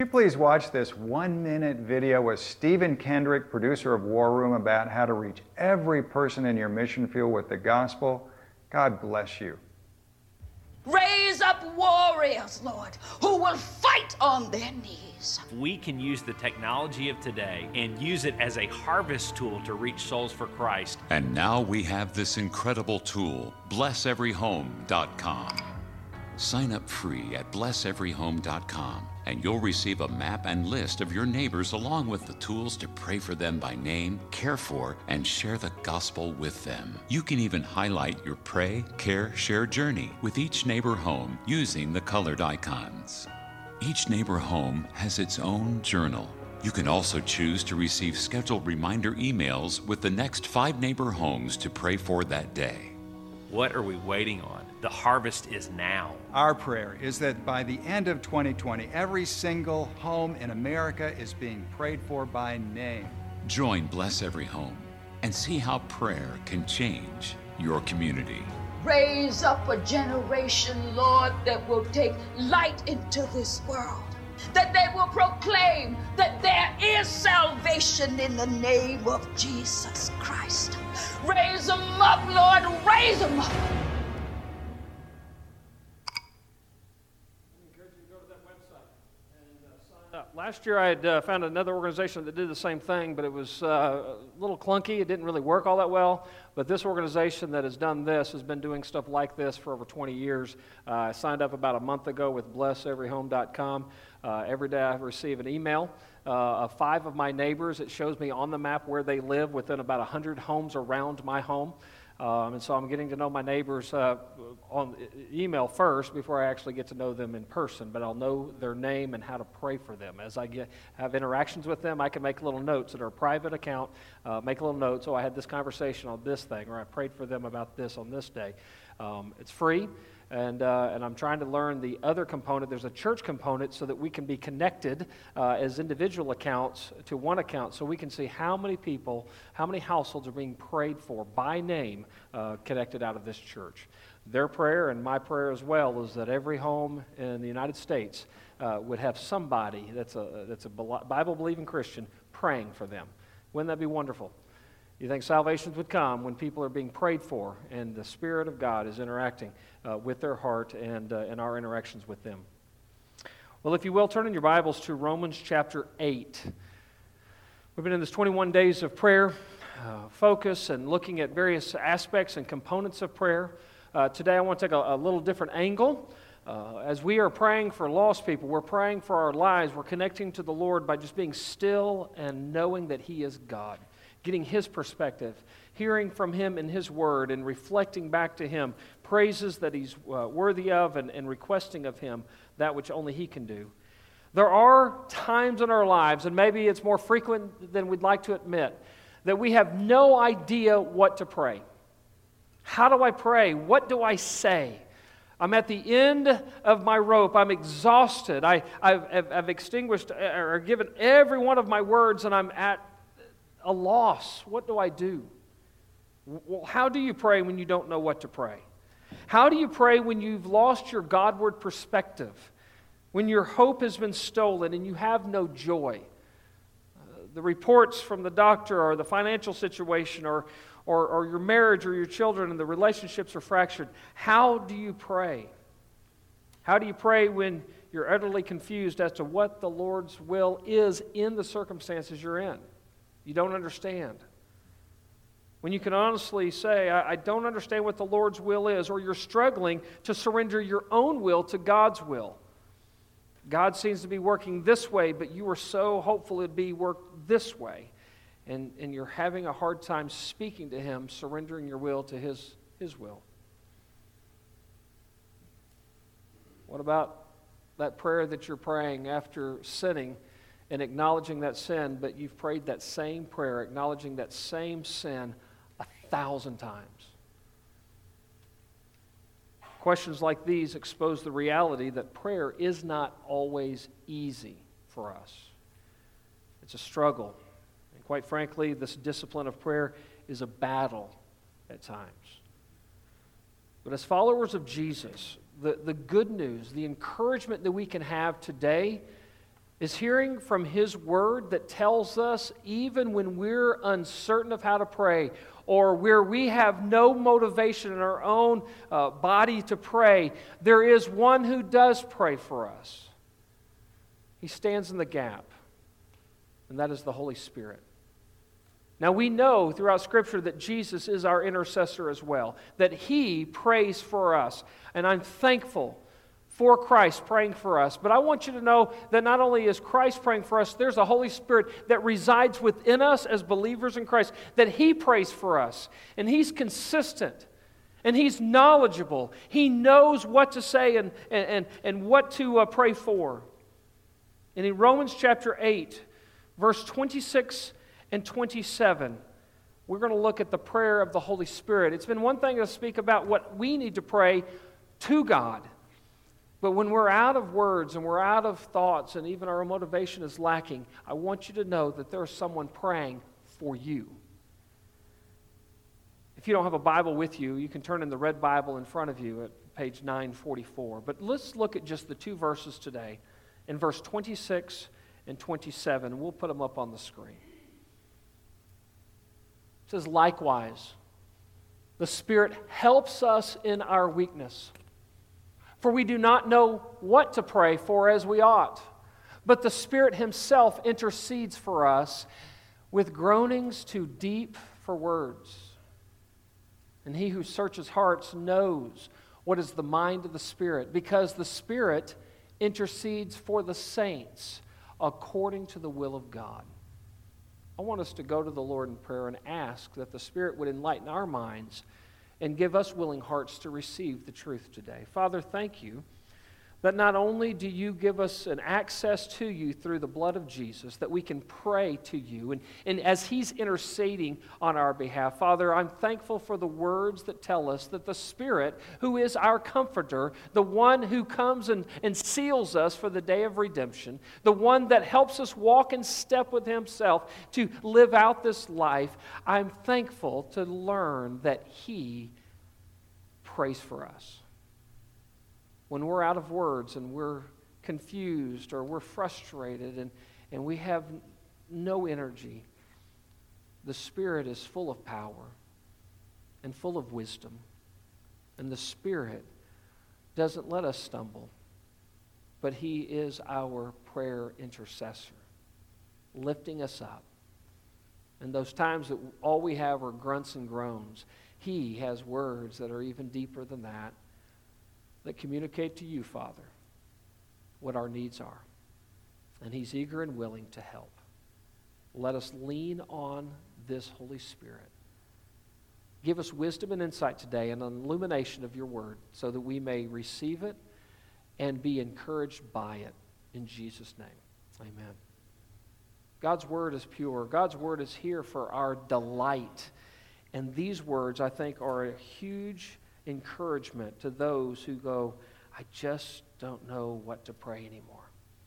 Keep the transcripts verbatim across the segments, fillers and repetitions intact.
Can you please watch this one-minute video with Stephen Kendrick, producer of War Room, about how to reach every person in your mission field with the gospel? God bless you. Raise up warriors, Lord, who will fight on their knees. We can use the technology of today and use it as a harvest tool to reach souls for Christ. And now we have this incredible tool, bless every home dot com. Sign up free at bless every home dot com and you'll receive a map and list of your neighbors along with the tools to pray for them by name, care for, and share the gospel with them. You can even highlight your pray, care, share journey with each neighbor home using the colored icons. Each neighbor home has its own journal. You can also choose to receive scheduled reminder emails with the next five neighbor homes to pray for that day. What are we waiting on? The harvest is now. Our prayer is that by the end of twenty twenty, every single home in America is being prayed for by name. Join Bless Every Home and see how prayer can change your community. Raise up a generation, Lord, that will take light into this world, that they will proclaim that there is salvation in the name of Jesus Christ. Raise them up, Lord, raise them up. Last year I had uh, found another organization that did the same thing, but it was uh, a little clunky. It didn't really work all that well. But this organization that has done this has been doing stuff like this for over twenty years. Uh, I signed up about a month ago with bless every home dot com. Uh, every day I receive an email uh, of five of my neighbors. It shows me on the map where they live within about one hundred homes around my home. Um, and so I'm getting to know my neighbors uh, on email first before I actually get to know them in person. But I'll know their name and how to pray for them. As I get have interactions with them, I can make little notes that are a private account, uh, make a little note. So I had this conversation on this thing, or I prayed for them about this on this day. Um, it's free. And uh, and I'm trying to learn the other component. There's a church component so that we can be connected uh, as individual accounts to one account so we can see how many people, how many households are being prayed for by name uh, connected out of this church. Their prayer and my prayer as well is that every home in the United States uh, would have somebody that's a, that's a Bible-believing Christian praying for them. Wouldn't that be wonderful? You think salvations would come when people are being prayed for and the Spirit of God is interacting uh, with their heart and, uh, and our interactions with them. Well, if you will, turn in your Bibles to Romans chapter eight. We've been in this twenty-one days of prayer, uh, focus, and looking at various aspects and components of prayer. Uh, today I want to take a, a little different angle. Uh, as we are praying for lost people, we're praying for our lives, we're connecting to the Lord by just being still and knowing that He is God. Getting His perspective, hearing from Him in His Word, and reflecting back to Him praises that He's uh, worthy of, and, and requesting of Him that which only He can do. There are times in our lives, and maybe it's more frequent than we'd like to admit, that we have no idea what to pray. How do I pray? What do I say? I'm at the end of my rope. I'm exhausted. I, I've, I've extinguished or given every one of my words, and I'm at a loss. What do I do? Well, how do you pray when you don't know what to pray? How do you pray when you've lost your Godward perspective? When your hope has been stolen and you have no joy? Uh, the reports from the doctor or the financial situation or, or, or your marriage or your children and the relationships are fractured. How do you pray? How do you pray when you're utterly confused as to what the Lord's will is in the circumstances you're in? You don't understand. When you can honestly say, I, I don't understand what the Lord's will is, or you're struggling to surrender your own will to God's will. God seems to be working this way, but you are so hopeful it'd be worked this way. And, and you're having a hard time speaking to Him, surrendering your will to His, His will. What about that prayer that you're praying after sinning and acknowledging that sin, but you've prayed that same prayer, acknowledging that same sin a thousand times? Questions like these expose the reality that prayer is not always easy for us. It's a struggle. And quite frankly, this discipline of prayer is a battle at times. But as followers of Jesus, the, the good news, the encouragement that we can have today is hearing from His Word that tells us even when we're uncertain of how to pray, or where we have no motivation in our own uh, body to pray, there is one who does pray for us. He stands in the gap, and that is the Holy Spirit. Now we know throughout Scripture that Jesus is our intercessor as well, that He prays for us, and I'm thankful for Christ praying for us. But I want you to know that not only is Christ praying for us, there's a Holy Spirit that resides within us as believers in Christ, that He prays for us. And He's consistent, and He's knowledgeable. He knows what to say and, and, and what to uh, pray for. And in Romans chapter eight, verse twenty-six and twenty-seven, we're going to look at the prayer of the Holy Spirit. It's been one thing to speak about what we need to pray to God. But when we're out of words and we're out of thoughts and even our motivation is lacking, I want you to know that there's someone praying for you. If you don't have a Bible with you, you can turn in the red Bible in front of you at page nine forty-four. But let's look at just the two verses today, in verse twenty-six and twenty-seven. We'll put them up on the screen. It says, "Likewise, the Spirit helps us in our weakness. For we do not know what to pray for as we ought, but the Spirit Himself intercedes for us with groanings too deep for words. And He who searches hearts knows what is the mind of the Spirit, because the Spirit intercedes for the saints according to the will of God." I want us to go to the Lord in prayer and ask that the Spirit would enlighten our minds and give us willing hearts to receive the truth today. Father, thank you that not only do you give us an access to you through the blood of Jesus, that we can pray to you, and, and as He's interceding on our behalf, Father, I'm thankful for the words that tell us that the Spirit, who is our comforter, the one who comes and, and seals us for the day of redemption, the one that helps us walk in step with Himself to live out this life, I'm thankful to learn that He prays for us. When we're out of words and we're confused or we're frustrated and, and we have no energy, the Spirit is full of power and full of wisdom. And the Spirit doesn't let us stumble, but He is our prayer intercessor, lifting us up. And those times that all we have are grunts and groans, He has words that are even deeper than that, that communicate to you, Father, what our needs are. And He's eager and willing to help. Let us lean on this Holy Spirit. Give us wisdom and insight today and an illumination of your word so that we may receive it and be encouraged by it. In Jesus' name, amen. God's word is pure. God's word is here for our delight. And these words, I think, are a huge encouragement to those who go, I just don't know what to pray anymore.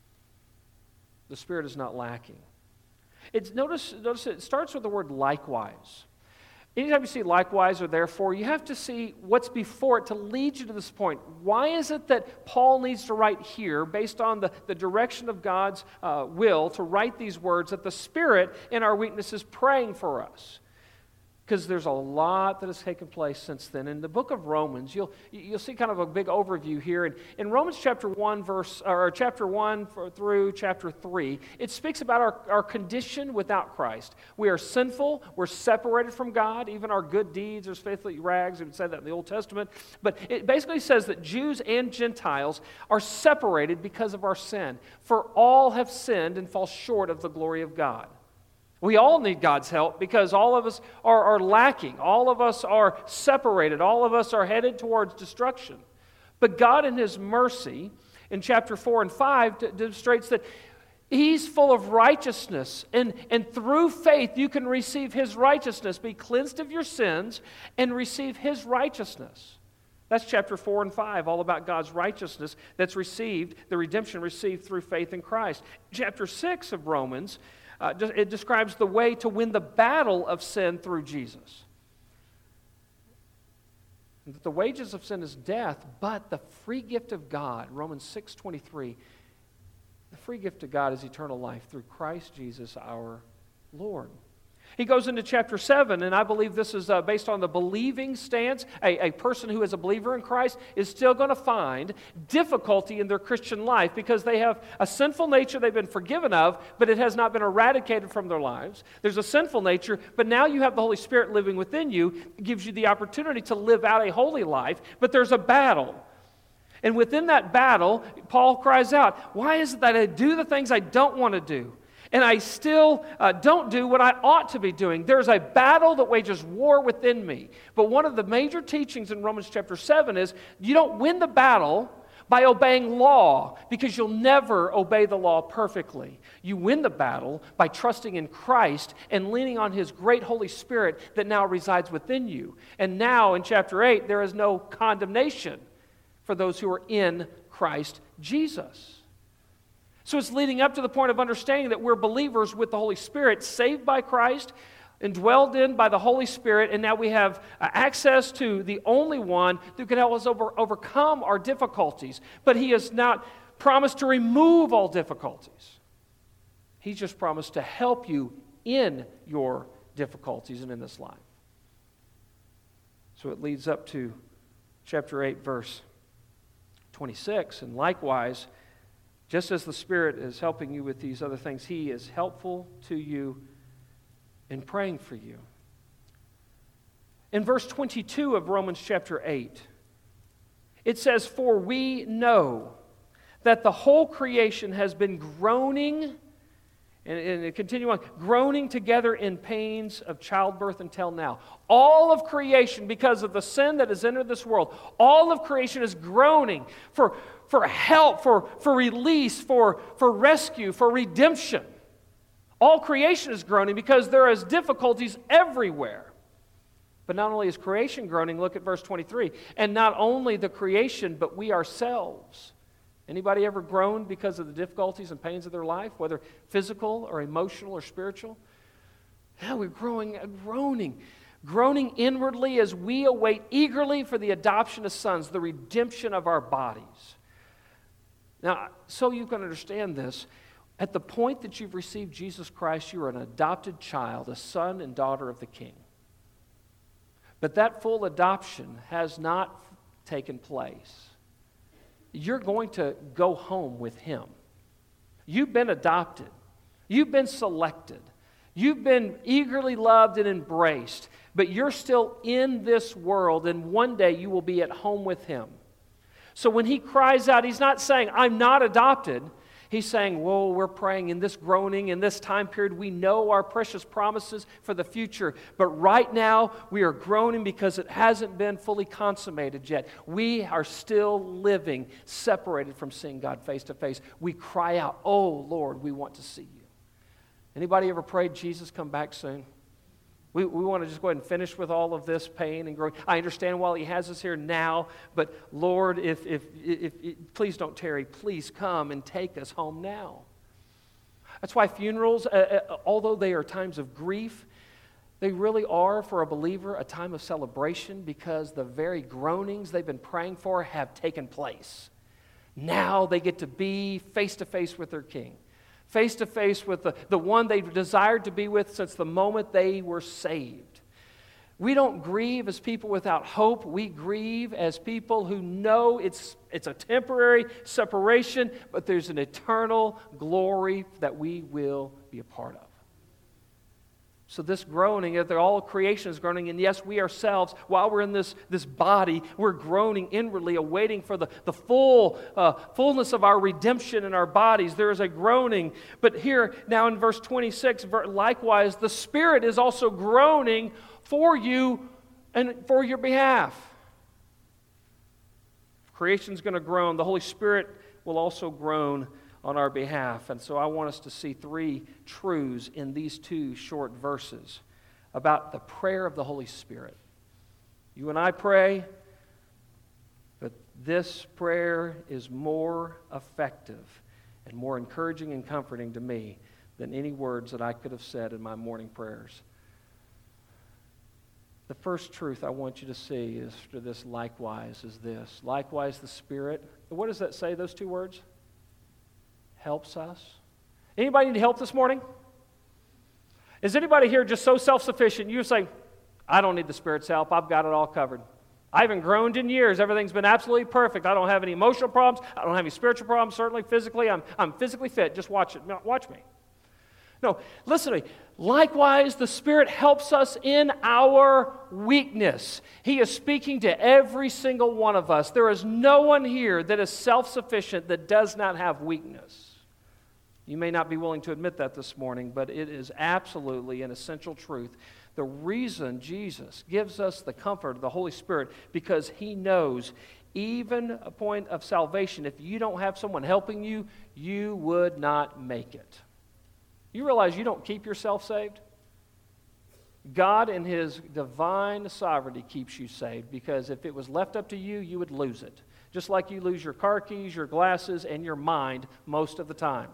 The Spirit is not lacking. It's notice, notice it starts with the word likewise. Anytime you see likewise or therefore, you have to see what's before it to lead you to this point. Why is it that Paul needs to write here, based on the, the direction of God's uh, will, to write these words, that the Spirit in our weakness is praying for us? Because there's a lot that has taken place since then. In the book of Romans, you'll you'll see kind of a big overview here. And in Romans chapter one, verse or chapter one through chapter three, it speaks about our, our condition without Christ. We are sinful. We're separated from God. Even our good deeds are faithfully rags. We would say that in the Old Testament. But it basically says that Jews and Gentiles are separated because of our sin. For all have sinned and fall short of the glory of God. We all need God's help because all of us are, are lacking. All of us are separated. All of us are headed towards destruction. But God in His mercy, in chapter four and five, demonstrates that He's full of righteousness. And, and through faith, you can receive His righteousness, be cleansed of your sins, and receive His righteousness. That's chapter four and five, all about God's righteousness that's received, the redemption received through faith in Christ. Chapter six of Romans, Uh, it describes the way to win the battle of sin through Jesus. And that the wages of sin is death, but the free gift of God, Romans six twenty-three, The free gift of God is eternal life through Christ Jesus our Lord. He goes into chapter seven, and I believe this is uh, based on the believing stance. A, a person who is a believer in Christ is still going to find difficulty in their Christian life because they have a sinful nature they've been forgiven of, but it has not been eradicated from their lives. There's a sinful nature, but now you have the Holy Spirit living within you. It gives you the opportunity to live out a holy life, but there's a battle. And within that battle, Paul cries out, why is it that I do the things I don't want to do? And I still uh, don't do what I ought to be doing. There's a battle that wages war within me. But one of the major teachings in Romans chapter seven is you don't win the battle by obeying law, because you'll never obey the law perfectly. You win the battle by trusting in Christ and leaning on His great Holy Spirit that now resides within you. And now in chapter eight, there is no condemnation for those who are in Christ Jesus. So it's leading up to the point of understanding that we're believers with the Holy Spirit, saved by Christ, indwelled in by the Holy Spirit, and now we have uh, access to the only one who can help us over, overcome our difficulties. But He has not promised to remove all difficulties. He's just promised to help you in your difficulties and in this life. So it leads up to chapter eight, verse twenty-six, and likewise, just as the Spirit is helping you with these other things, He is helpful to you in praying for you. In verse twenty-two of Romans chapter eight, it says, for we know that the whole creation has been groaning, and, and continue on, groaning together in pains of childbirth until now. All of creation, because of the sin that has entered this world, all of creation is groaning for for help, for, for release, for, for rescue, for redemption. All creation is groaning because there is difficulties everywhere. But not only is creation groaning, look at verse twenty-three, and not only the creation, but we ourselves. Anybody ever groaned because of the difficulties and pains of their life, whether physical or emotional or spiritual? Yeah, we're growing, groaning. Groaning inwardly as we await eagerly for the adoption of sons, the redemption of our bodies. Now, so you can understand this, at the point that you've received Jesus Christ, you are an adopted child, a son and daughter of the King. But that full adoption has not taken place. You're going to go home with Him. You've been adopted. You've been selected. You've been eagerly loved and embraced, but you're still in this world, and one day you will be at home with Him. So when He cries out, He's not saying, I'm not adopted. He's saying, whoa, we're praying in this groaning, in this time period. We know our precious promises for the future. But right now, we are groaning because it hasn't been fully consummated yet. We are still living separated from seeing God face to face. We cry out, oh, Lord, we want to see you. Anybody ever prayed, Jesus, come back soon? We, we want to just go ahead and finish with all of this pain and growing. I understand while He has us here now, but Lord, if, if, if, if please don't tarry. Please come and take us home now. That's why funerals, uh, uh, although they are times of grief, they really are, for a believer, a time of celebration because the very groanings they've been praying for have taken place. Now they get to be face to face with their King. Face to face with the, the one they desired to be with since the moment they were saved. We don't grieve as people without hope. We grieve as people who know it's, it's a temporary separation, but there's an eternal glory that we will be a part of. So this groaning, if all creation is groaning, and yes, we ourselves, while we're in this, this body, we're groaning inwardly, awaiting for the, the full uh, fullness of our redemption in our bodies. There is a groaning. But here, now in verse twenty-six, likewise, the Spirit is also groaning for you and for your behalf. Creation's going to groan. The Holy Spirit will also groan on our behalf. And so I want us to see three truths in these two short verses about the prayer of the Holy Spirit. You and I pray, but this prayer is more effective and more encouraging and comforting to me than any words that I could have said in my morning prayers. The first truth I want you to see is for this likewise is this. Likewise the Spirit. What does that say, those two words? helps us. Anybody need help this morning? Is anybody here just so self-sufficient? You say, I don't need the Spirit's help. I've got it all covered. I haven't groaned in years. Everything's been absolutely perfect. I don't have any emotional problems. I don't have any spiritual problems. Certainly physically, I'm, I'm physically fit. Just watch it. Watch me. No, listen to me. Likewise, the Spirit helps us in our weakness. He is speaking to every single one of us. There is no one here that is self-sufficient that does not have weakness. You may not be willing to admit that this morning, but it is absolutely an essential truth. The reason Jesus gives us the comfort of the Holy Spirit, because He knows even a point of salvation, if you don't have someone helping you, you would not make it. You realize you don't keep yourself saved? God in His divine sovereignty keeps you saved, because if it was left up to you, you would lose it. Just like you lose your car keys, your glasses, and your mind most of the time.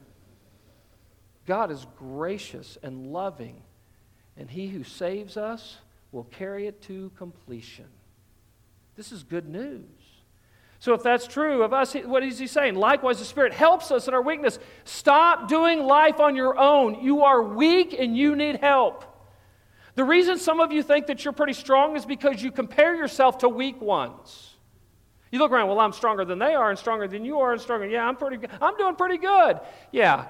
God is gracious and loving, and He who saves us will carry it to completion. This is good news. So if that's true of us, what is He saying? Likewise, the Spirit helps us in our weakness. Stop doing life on your own. You are weak and you need help. The reason some of you think that you're pretty strong is because you compare yourself to weak ones. You look around, well, I'm stronger than they are and stronger than you are and stronger. Yeah, I'm pretty good. I'm doing pretty good. Yeah.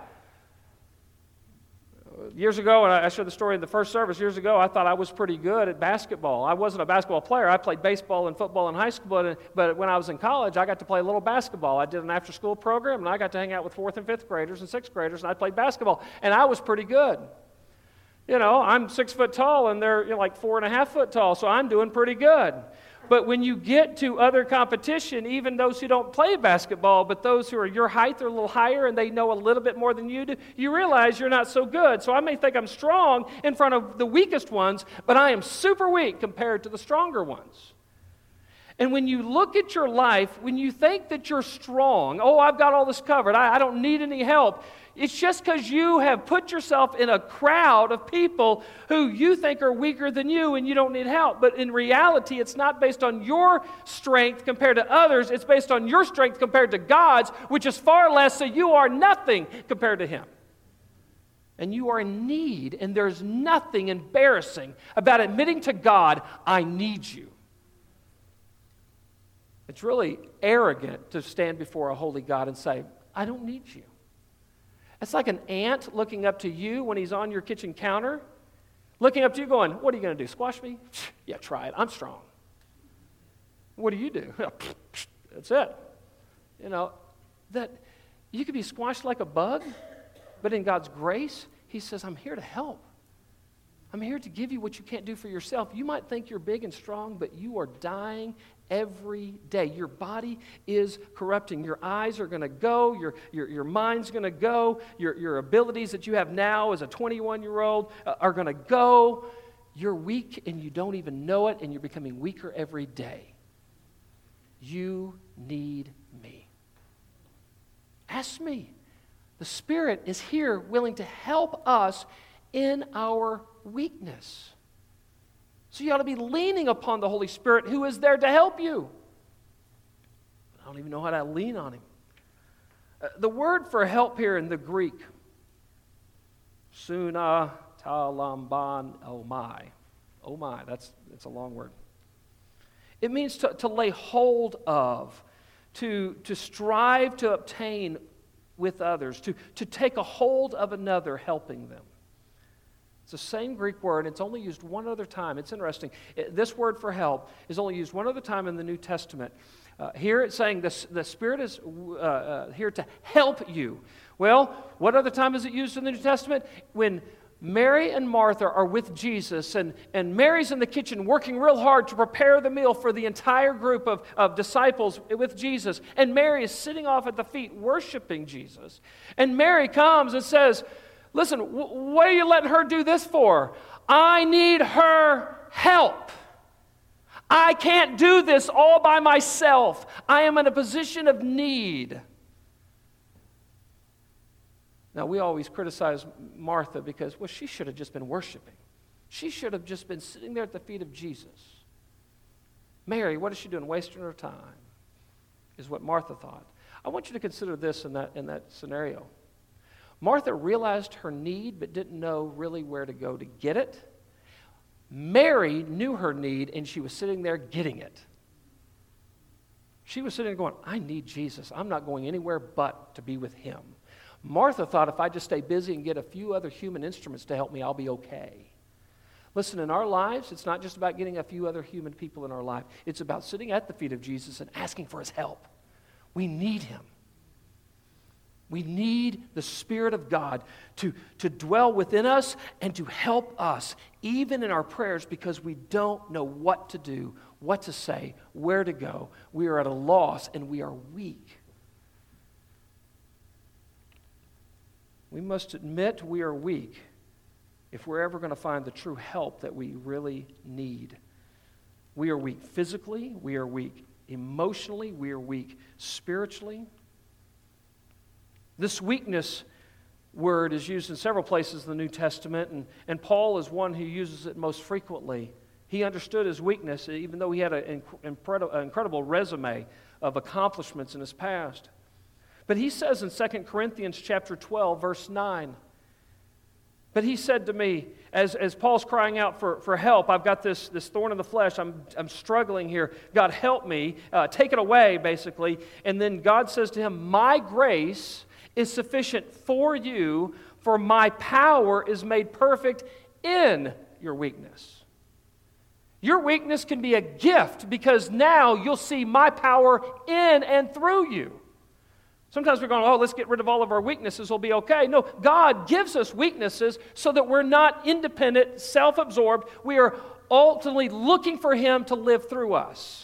Years ago, and I shared the story in the first service, years ago, I thought I was pretty good at basketball. I wasn't a basketball player. I played baseball and football in high school, but, but when I was in college, I got to play a little basketball. I did an after-school program, and I got to hang out with fourth and fifth graders and sixth graders, and I played basketball, and I was pretty good. You know, I'm six foot tall, and they're you know, like four and a half foot tall, so I'm doing pretty good. But when you get to other competition, even those who don't play basketball, but those who are your height, they're a little higher and they know a little bit more than you do, you realize you're not so good. So I may think I'm strong in front of the weakest ones, but I am super weak compared to the stronger ones. And when you look at your life, when you think that you're strong, oh, I've got all this covered, I, I don't need any help, it's just because you have put yourself in a crowd of people who you think are weaker than you and you don't need help. But in reality, it's not based on your strength compared to others. It's based on your strength compared to God's, which is far less, so you are nothing compared to Him. And you are in need, and there's nothing embarrassing about admitting to God, I need you. It's really arrogant to stand before a holy God and say, I don't need you. It's like an ant looking up to you when he's on your kitchen counter, looking up to you going, what are you going to do, squash me? Yeah, try it. I'm strong. What do you do? That's it. You know, that you could be squashed like a bug, but in God's grace, He says, I'm here to help. I'm here to give you what you can't do for yourself. You might think you're big and strong, but you are dying every day. Your body is corrupting. Your eyes are going to go. Your, your, your mind's going to go. Your, your abilities that you have now as a twenty-one-year-old uh, are going to go. You're weak and you don't even know it, and you're becoming weaker every day. You need me. Ask me. The Spirit is here willing to help us in our weakness. So you ought to be leaning upon the Holy Spirit who is there to help you. I don't even know how to lean on Him. Uh, the word for help here in the Greek, suna talamban omai. Oh my, that's, that's a long word. It means to, to lay hold of, to, to strive to obtain with others, to, to take a hold of another, helping them. It's the same Greek word. It's only used one other time. It's interesting. It, this word for help is only used one other time in the New Testament. Uh, here it's saying this, the Spirit is uh, uh, here to help you. Well, what other time is it used in the New Testament? When Mary and Martha are with Jesus, and, and Mary's in the kitchen working real hard to prepare the meal for the entire group of, of disciples with Jesus. And Mary is sitting off at the feet worshiping Jesus. And Mary comes and says, listen, w- what are you letting her do this for? I need her help. I can't do this all by myself. I am in a position of need. Now, we always criticize Martha because, well, she should have just been worshiping. She should have just been sitting there at the feet of Jesus. Mary, what is she doing? Wasting her time. is what Martha thought. I want you to consider this in that, in that scenario. Martha realized her need but didn't know really where to go to get it. Mary knew her need, and she was sitting there getting it. She was sitting there going, I need Jesus. I'm not going anywhere but to be with him. Martha thought if I just stay busy and get a few other human instruments to help me, I'll be okay. Listen, in our lives, it's not just about getting a few other human people in our life. It's about sitting at the feet of Jesus and asking for his help. We need him. We need the Spirit of God to, to dwell within us and to help us, even in our prayers, because we don't know what to do, what to say, where to go. We are at a loss and we are weak. We must admit we are weak if we're ever going to find the true help that we really need. We are weak physically, we are weak emotionally, we are weak spiritually. This weakness word is used in several places in the New Testament, and, and Paul is one who uses it most frequently. He understood his weakness, even though he had an incredible, incredible resume of accomplishments in his past. But he says in Second Corinthians chapter twelve, verse nine, but he said to me, as, as Paul's crying out for, for help, I've got this, this thorn in the flesh, I'm, I'm struggling here. God, help me. Uh, take it away, basically. And then God says to him, my grace is sufficient for you, for my power is made perfect in your weakness. Your weakness can be a gift because now you'll see my power in and through you. Sometimes we're going, oh, let's get rid of all of our weaknesses, we'll be okay. No, God gives us weaknesses so that we're not independent, self-absorbed. We are ultimately looking for him to live through us.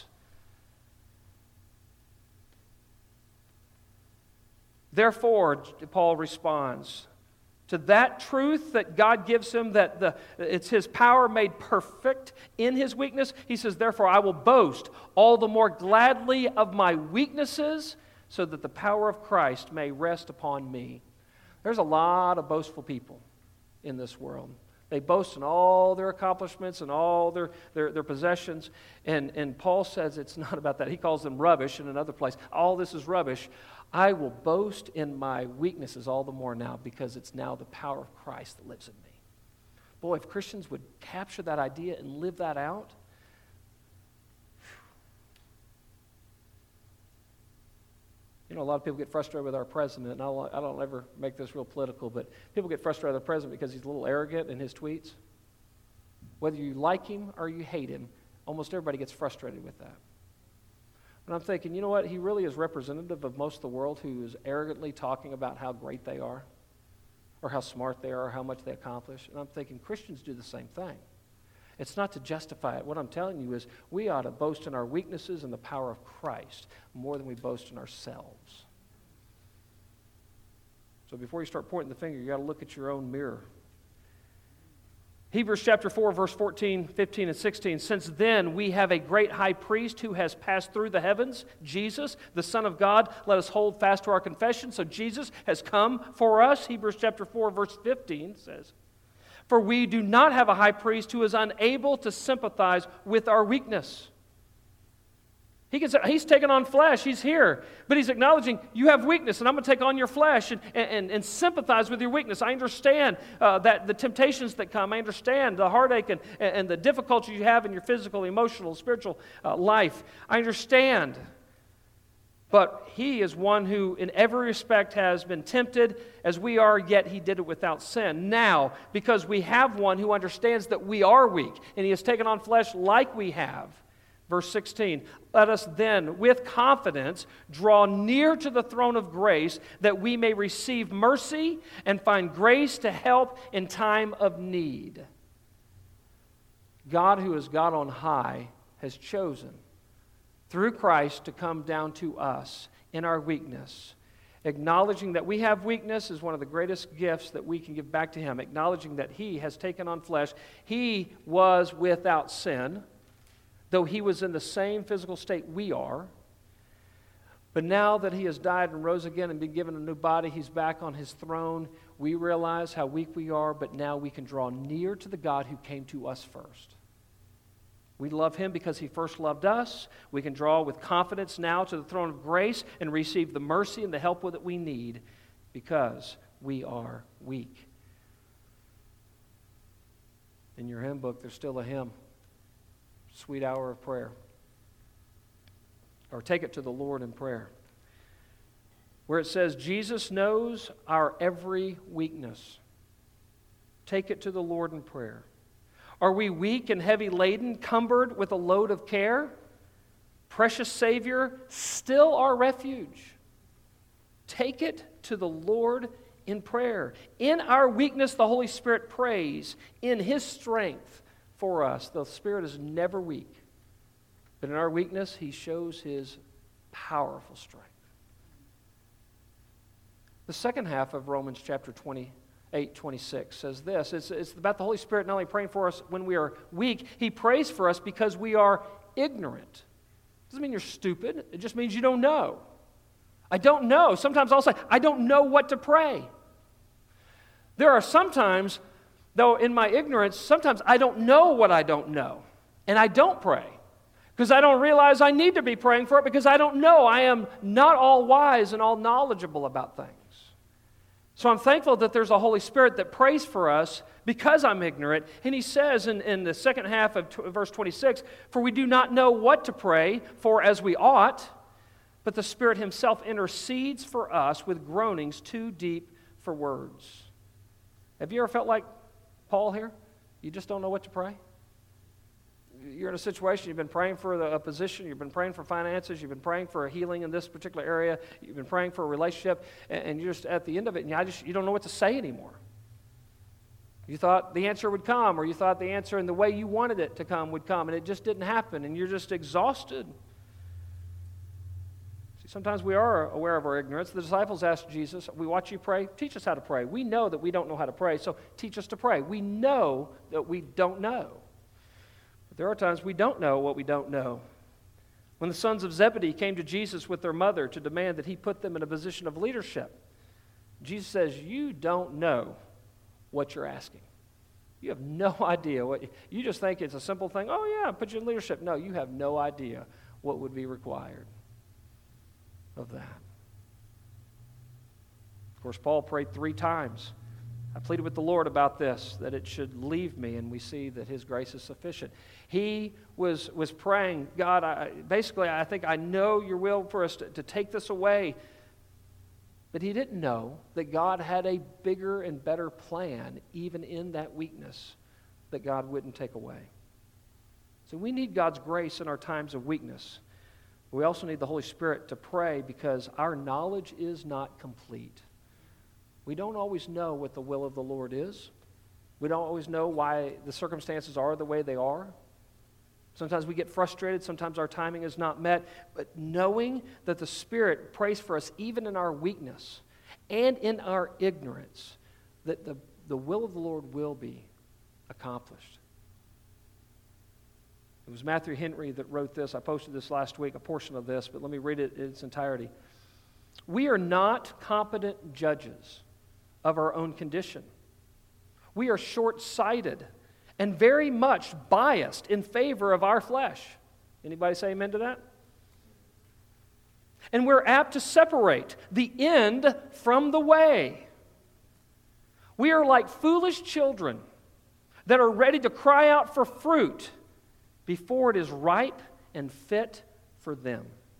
Therefore, Paul responds to that truth that God gives him, that the, it's his power made perfect in his weakness. He says, therefore, I will boast all the more gladly of my weaknesses, so that the power of Christ may rest upon me. There's a lot of boastful people in this world. They boast in all their accomplishments and all their, their, their possessions. And, and Paul says it's not about that. He calls them rubbish in another place. All this is rubbish. I will boast in my weaknesses all the more now because it's now the power of Christ that lives in me. Boy, if Christians would capture that idea and live that out, you know, a lot of people get frustrated with our president, and I don't, I don't ever make this real political, but people get frustrated with the president because he's a little arrogant in his tweets. Whether you like him or you hate him, almost everybody gets frustrated with that. And I'm thinking, you know what, he really is representative of most of the world who is arrogantly talking about how great they are, or how smart they are, or how much they accomplish. And I'm thinking Christians do the same thing. It's not to justify it. What I'm telling you is we ought to boast in our weaknesses and the power of Christ more than we boast in ourselves. So before you start pointing the finger, you got to look at your own mirror. Hebrews chapter four, verse fourteen, fifteen, and sixteen. Since then we have a great high priest who has passed through the heavens, Jesus, the Son of God. Let us hold fast to our confession. So Jesus has come for us. Hebrews chapter four, verse fifteen says, for we do not have a high priest who is unable to sympathize with our weakness. He can say, he's taken on flesh, he's here, but he's acknowledging you have weakness, and I'm going to take on your flesh and, and, and sympathize with your weakness. I understand uh, that the temptations that come. I understand the heartache and, and the difficulties you have in your physical, emotional, spiritual uh, life. I understand. But he is one who in every respect has been tempted as we are, yet he did it without sin. Now, because we have one who understands that we are weak, and he has taken on flesh like we have. Verse sixteen, let us then with confidence draw near to the throne of grace that we may receive mercy and find grace to help in time of need. God, who is God on high, has chosen through Christ to come down to us in our weakness. Acknowledging that we have weakness is one of the greatest gifts that we can give back to him. Acknowledging that he has taken on flesh. He was without sin, though he was in the same physical state we are. But now that he has died and rose again and been given a new body, he's back on his throne. We realize how weak we are, but now we can draw near to the God who came to us first. We love him because he first loved us. We can draw with confidence now to the throne of grace and receive the mercy and the help that we need because we are weak. In your hymn book, there's still a hymn, Sweet Hour of Prayer. Or take it to the Lord in prayer, where it says, Jesus knows our every weakness. Take it to the Lord in prayer. Are we weak and heavy laden, cumbered with a load of care? Precious Savior, still our refuge. Take it to the Lord in prayer. In our weakness, the Holy Spirit prays in his strength for us. The Spirit is never weak. But in our weakness, he shows his powerful strength. The second half of Romans chapter twenty-eight, twenty-six says this. It's, it's about the Holy Spirit not only praying for us when we are weak, he prays for us because we are ignorant. It doesn't mean you're stupid. It just means you don't know. I don't know. Sometimes I'll say, I don't know what to pray. There are sometimes, though in my ignorance, sometimes I don't know what I don't know. And I don't pray. Because I don't realize I need to be praying for it because I don't know. I am not all wise and all knowledgeable about things. So I'm thankful that there's a Holy Spirit that prays for us because I'm ignorant. And he says in, in the second half of t- verse twenty-six, for we do not know what to pray for as we ought, but the Spirit himself intercedes for us with groanings too deep for words. Have you ever felt like Paul here? You just don't know what to pray? You're in a situation, you've been praying for a position, you've been praying for finances, you've been praying for a healing in this particular area, you've been praying for a relationship, and you're just at the end of it, and you, just, you don't know what to say anymore. You thought the answer would come, or you thought the answer in the way you wanted it to come would come, and it just didn't happen, and you're just exhausted. See, sometimes we are aware of our ignorance. The disciples asked Jesus, we watch you pray, teach us how to pray. We know that we don't know how to pray, so teach us to pray. We know that we don't know. There are times we don't know what we don't know. When the sons of Zebedee came to Jesus with their mother to demand that he put them in a position of leadership, Jesus says, you don't know what you're asking. You have no idea. what You just think it's a simple thing. Oh, yeah, put you in leadership. No, you have no idea what would be required of that. Of course, Paul prayed three times. I pleaded with the Lord about this, that it should leave me, and we see that his grace is sufficient. He was, was praying, God, I, basically, I think I know your will for us to, to take this away. But he didn't know that God had a bigger and better plan, even in that weakness, that God wouldn't take away. So we need God's grace in our times of weakness. We also need the Holy Spirit to pray because our knowledge is not complete. We don't always know what the will of the Lord is. We don't always know why the circumstances are the way they are. Sometimes we get frustrated. Sometimes our timing is not met. But knowing that the Spirit prays for us even in our weakness and in our ignorance, that the, the will of the Lord will be accomplished. It was Matthew Henry that wrote this. I posted this last week, a portion of this, but let me read it in its entirety. We are not competent judges of our own condition. We are short-sighted and very much biased in favor of our flesh. Anybody say amen to that? And we're apt to separate the end from the way. We are like foolish children that are ready to cry out for fruit before it is ripe and fit for them.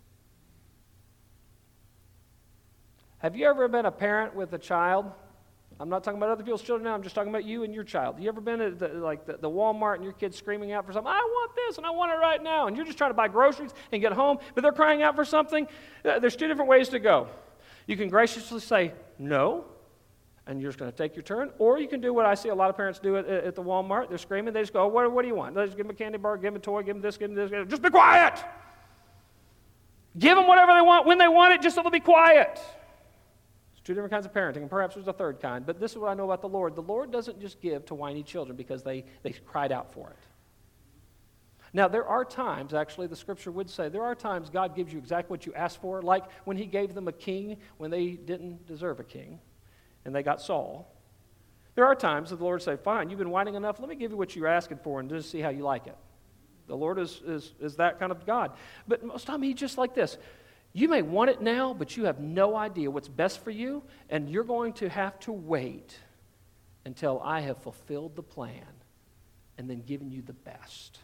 Have you ever been a parent with a child? I'm not talking about other people's children now. I'm just talking about you and your child. You ever been at the, like the, the Walmart and your kid's screaming out for something? I want this and I want it right now. And you're just trying to buy groceries and get home, but they're crying out for something. There's two different ways to go. You can graciously say no, and you're just going to take your turn. Or you can do what I see a lot of parents do at, at the Walmart. They're screaming. They just go, what, what do you want? They just give them a candy bar, give them a toy, give them this, give them this. Just be quiet. Give them whatever they want when they want it, just so they'll be quiet. Two different kinds of parenting, and perhaps there's a third kind. But this is what I know about the Lord. The Lord doesn't just give to whiny children because they, they cried out for it. Now, there are times, actually, the Scripture would say, there are times God gives you exactly what you asked for, like when he gave them a king when they didn't deserve a king, and they got Saul. There are times that the Lord say, fine, you've been whining enough, let me give you what you're asking for and just see how you like it. The Lord is, is, is that kind of God. But most of the time, He's just like this. You may want it now, but you have no idea what's best for you, and you're going to have to wait until I have fulfilled the plan and then given you the best.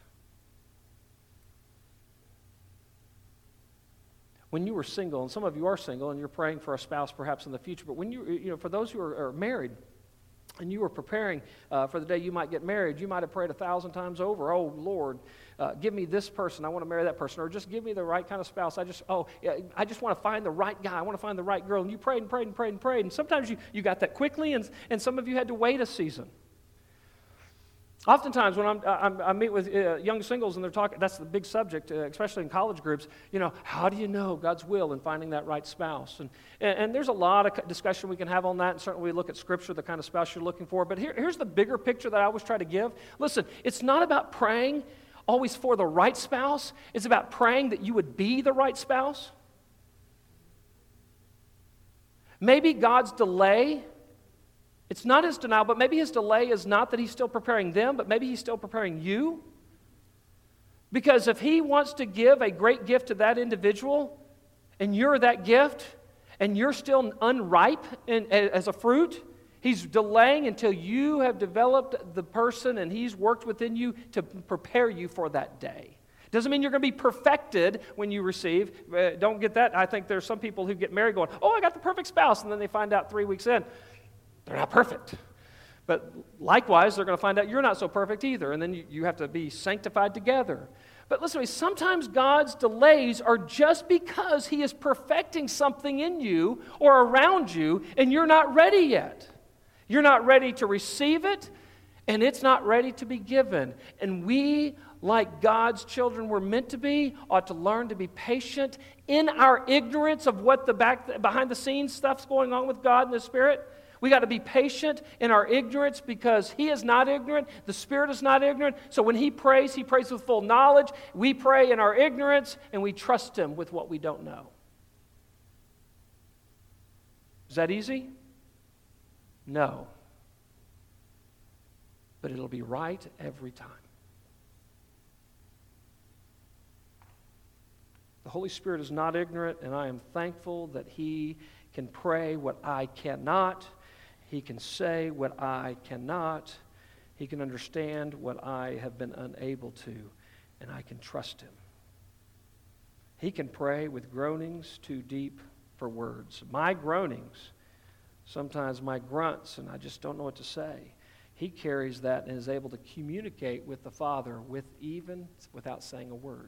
When you were single, and some of you are single, and you're praying for a spouse perhaps in the future, but when you, you know, for those who are, are married, and you were preparing uh, for the day you might get married, you might have prayed a thousand times over, oh, Lord, uh, give me this person, I want to marry that person, or just give me the right kind of spouse, I just, oh, yeah, I just want to find the right guy, I want to find the right girl, and you prayed and prayed and prayed and prayed, and sometimes you, you got that quickly, and, and some of you had to wait a season. Oftentimes when I'm, I'm, I meet with uh, young singles and they're talking, that's the big subject, uh, especially in college groups, you know, how do you know God's will in finding that right spouse? And, and, and there's a lot of discussion we can have on that, and certainly we look at Scripture, the kind of spouse you're looking for. But here, here's the bigger picture that I always try to give. Listen, it's not about praying always for the right spouse. It's about praying that you would be the right spouse. Maybe God's delay, it's not His denial, but maybe His delay is not that He's still preparing them, but maybe He's still preparing you. Because if He wants to give a great gift to that individual, and you're that gift, and you're still unripe in, as a fruit, He's delaying until you have developed the person and He's worked within you to prepare you for that day. Doesn't mean you're going to be perfected when you receive. Uh, don't get that. I think there's some people who get married going, oh, I got the perfect spouse, and then they find out three weeks in, they're not perfect. But likewise, they're going to find out you're not so perfect either, and then you, you have to be sanctified together. But listen to me, sometimes God's delays are just because He is perfecting something in you or around you, and you're not ready yet. You're not ready to receive it, and it's not ready to be given. And we, like God's children we're meant to be, ought to learn to be patient in our ignorance of what the back, behind-the-scenes stuff's going on with God and the Spirit. We got to be patient in our ignorance because He is not ignorant. The Spirit is not ignorant. So when He prays, He prays with full knowledge. We pray in our ignorance, and we trust Him with what we don't know. Is that easy? No. But it'll be right every time. The Holy Spirit is not ignorant, and I am thankful that He can pray what I cannot. He can say what I cannot. He can understand what I have been unable to, and I can trust Him. He can pray with groanings too deep for words. My groanings, sometimes my grunts, and I just don't know what to say. He carries that and is able to communicate with the Father with even without saying a word.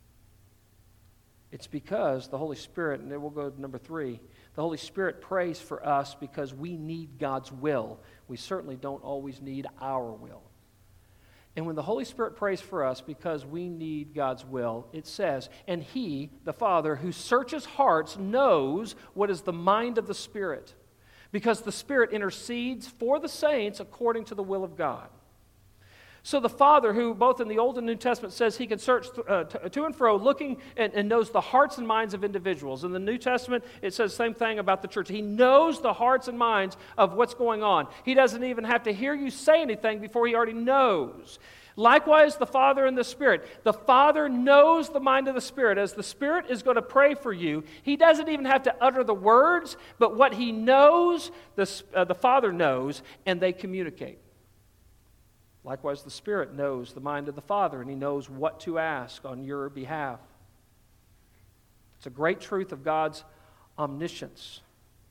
It's because the Holy Spirit, and then we'll go to number three, the Holy Spirit prays for us because we need God's will. We certainly don't always need our will. And when the Holy Spirit prays for us because we need God's will, it says, and He, the Father, who searches hearts, knows what is the mind of the Spirit, because the Spirit intercedes for the saints according to the will of God. So the Father, who both in the Old and New Testament says He can search uh, to, to and fro, looking and, and knows the hearts and minds of individuals. In the New Testament, it says the same thing about the church. He knows the hearts and minds of what's going on. He doesn't even have to hear you say anything before He already knows. Likewise, the Father and the Spirit. The Father knows the mind of the Spirit. As the Spirit is going to pray for you, He doesn't even have to utter the words, but what He knows, the, uh, the Father knows, and they communicate. Likewise, the Spirit knows the mind of the Father, and He knows what to ask on your behalf. It's a great truth of God's omniscience.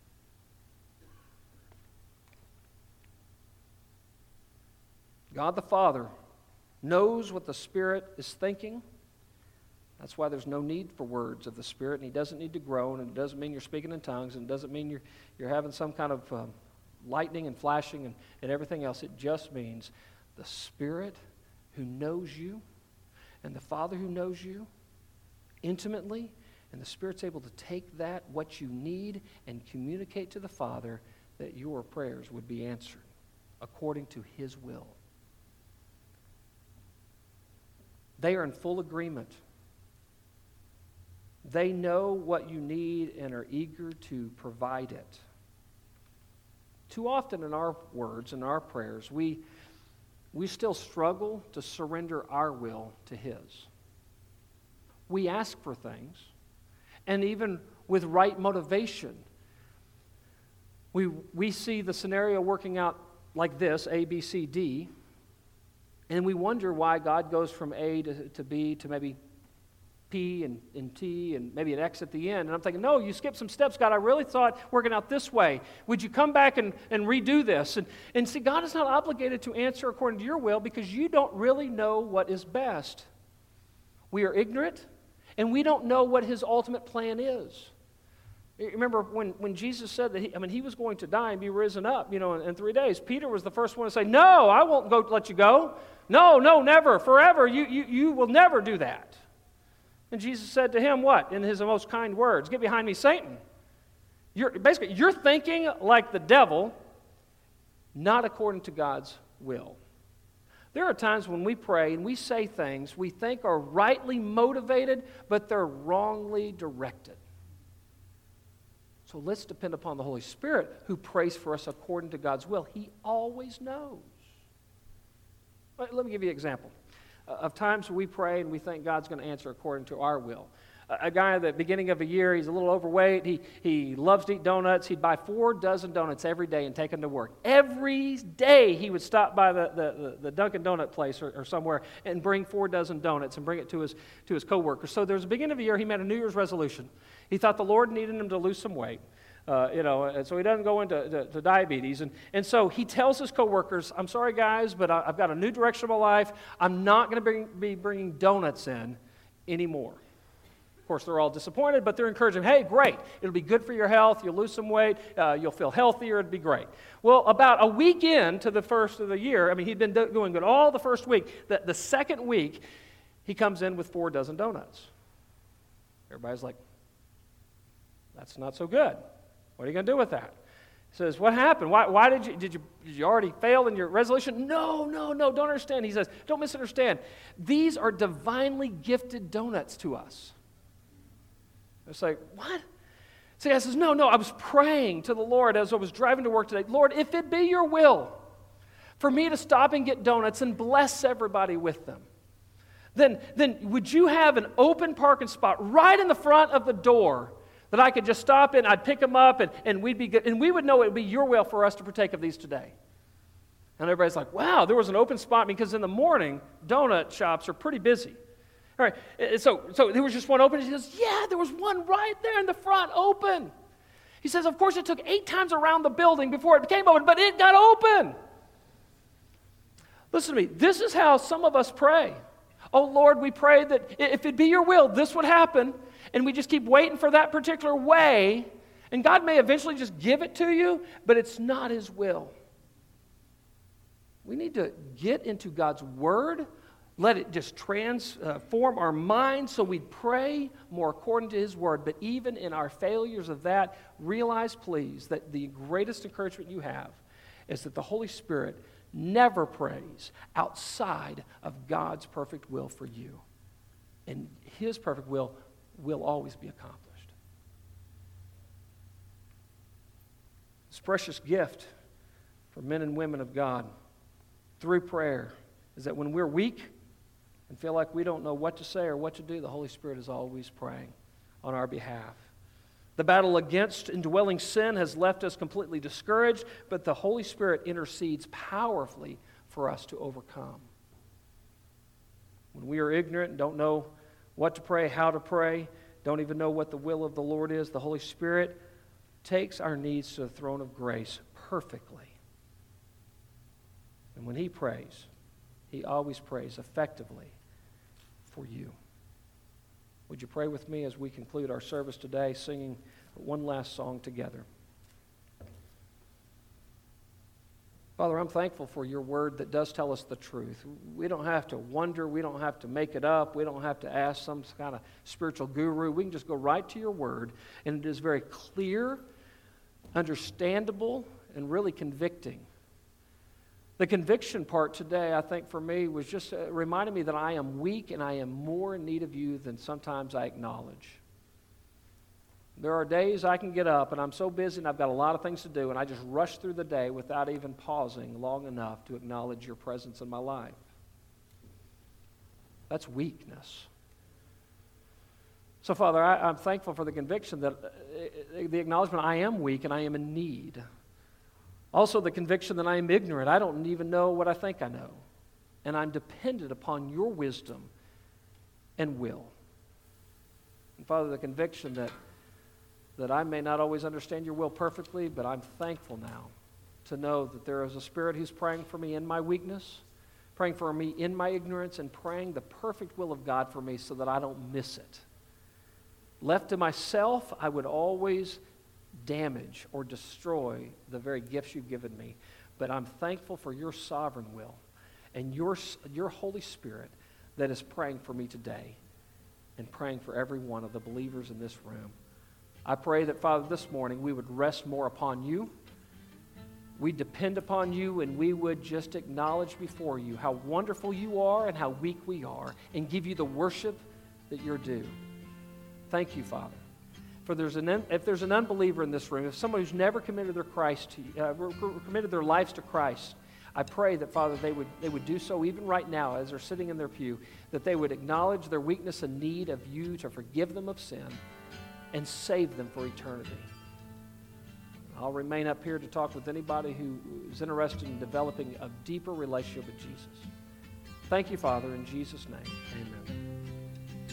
God the Father knows what the Spirit is thinking. That's why there's no need for words of the Spirit, and He doesn't need to groan, and it doesn't mean you're speaking in tongues, and it doesn't mean you're, you're having some kind of um, lightning and flashing and, and everything else. It just means the Spirit who knows you and the Father who knows you intimately, and the Spirit's able to take that, what you need, and communicate to the Father that your prayers would be answered according to His will. They are in full agreement. They know what you need and are eager to provide it. Too often in our words and our prayers, we we still struggle to surrender our will to His. We ask for things, and even with right motivation, we, we see the scenario working out like this, A, B, C, D, and we wonder why God goes from A to, to B to maybe P and, and T and maybe an X at the end. And I'm thinking, no, you skipped some steps, God. I really thought working out this way. Would you come back and, and redo this? And, and see, God is not obligated to answer according to your will because you don't really know what is best. We are ignorant, and we don't know what His ultimate plan is. Remember when, when Jesus said that he, I mean, he was going to die and be risen up, you know, in, in three days. Peter was the first one to say, no, I won't go let you go. No, no, never, forever. You, you, you will never do that. And Jesus said to him what? In His most kind words, get behind me, Satan. You're, basically, you're thinking like the devil, not according to God's will. There are times when we pray and we say things we think are rightly motivated, but they're wrongly directed. So let's depend upon the Holy Spirit who prays for us according to God's will. He always knows. Let me give you an example of times we pray and we think God's going to answer according to our will. A guy at the beginning of a year, he's a little overweight. He, he loves to eat donuts. He'd buy four dozen donuts every day and take them to work. Every day he would stop by the, the, the Dunkin' Donut place or, or somewhere and bring four dozen donuts and bring it to his, to his coworkers. So there's a beginning of a year, he made a New Year's resolution. He thought the Lord needed him to lose some weight. Uh, you know, and so he doesn't go into to, to diabetes. And, and so he tells his coworkers, I'm sorry, guys, but I, I've got a new direction of my life. I'm not going to bring, be bringing donuts in anymore. Of course, they're all disappointed, but they're encouraging him, hey, great. It'll be good for your health. You'll lose some weight. Uh, you'll feel healthier. It'll be great. Well, about a week into the first of the year, I mean, he'd been do- doing good all the first week. The, the second week, he comes in with four dozen donuts. Everybody's like, that's not so good. What are you going to do with that? He says, what happened? Why, why did you, did you, did you already fail in your resolution? No, no, no, don't understand. He says, don't misunderstand. These are divinely gifted donuts to us. It's like, what? See, I says, no, no, I was praying to the Lord as I was driving to work today. Lord, if it be your will for me to stop and get donuts and bless everybody with them, then, then would you have an open parking spot right in the front of the door that I could just stop in, I'd pick them up, and, and we'd be good, and we would know it would be your will for us to partake of these today. And everybody's like, wow, there was an open spot, because in the morning, donut shops are pretty busy. All right, so, so there was just one open. He says, yeah, there was one right there in the front open. He says, of course, it took eight times around the building before it became open, but it got open. Listen to me. This is how some of us pray. Oh, Lord, we pray that if it be your will, this would happen. And we just keep waiting for that particular way. And God may eventually just give it to you, but it's not His will. We need to get into God's Word. Let it just transform our minds so we pray more according to His Word. But even in our failures of that, realize, please, that the greatest encouragement you have is that the Holy Spirit never prays outside of God's perfect will for you. And His perfect will will always be accomplished. This precious gift for men and women of God through prayer is that when we're weak and feel like we don't know what to say or what to do, the Holy Spirit is always praying on our behalf. The battle against indwelling sin has left us completely discouraged, but the Holy Spirit intercedes powerfully for us to overcome. When we are ignorant and don't know what to pray, how to pray, don't even know what the will of the Lord is, the Holy Spirit takes our needs to the throne of grace perfectly. And when He prays, He always prays effectively for you. Would you pray with me as we conclude our service today, singing one last song together? Father, I'm thankful for your word that does tell us the truth. We don't have to wonder. We don't have to make it up. We don't have to ask some kind of spiritual guru. We can just go right to your word, and it is very clear, understandable, and really convicting. The conviction part today, I think for me, was just uh, reminding me that I am weak and I am more in need of you than sometimes I acknowledge. There are days I can get up and I'm so busy and I've got a lot of things to do and I just rush through the day without even pausing long enough to acknowledge your presence in my life. That's weakness. So, Father, I, I'm thankful for the conviction that, uh, the acknowledgement I am weak and I am in need. Also, the conviction that I am ignorant. I don't even know what I think I know. And I'm dependent upon your wisdom and will. And, Father, the conviction that, that I may not always understand your will perfectly, but I'm thankful now to know that there is a Spirit who's praying for me in my weakness, praying for me in my ignorance, and praying the perfect will of God for me so that I don't miss it. Left to myself, I would always damage or destroy the very gifts you've given me. But I'm thankful for your sovereign will and your, your Holy Spirit that is praying for me today and praying for every one of the believers in this room. I pray that, Father, this morning we would rest more upon you. We depend upon you, and we would just acknowledge before you how wonderful you are and how weak we are, and give you the worship that you're due. Thank you, Father. For there's an if there's an unbeliever in this room, if someone who's never committed their Christ to you, uh, committed their lives to Christ, I pray that, Father, they would they would do so even right now as they're sitting in their pew, that they would acknowledge their weakness and need of you to forgive them of sin and save them for eternity. I'll remain up here to talk with anybody who is interested in developing a deeper relationship with Jesus. Thank you, Father, in Jesus' name. Amen.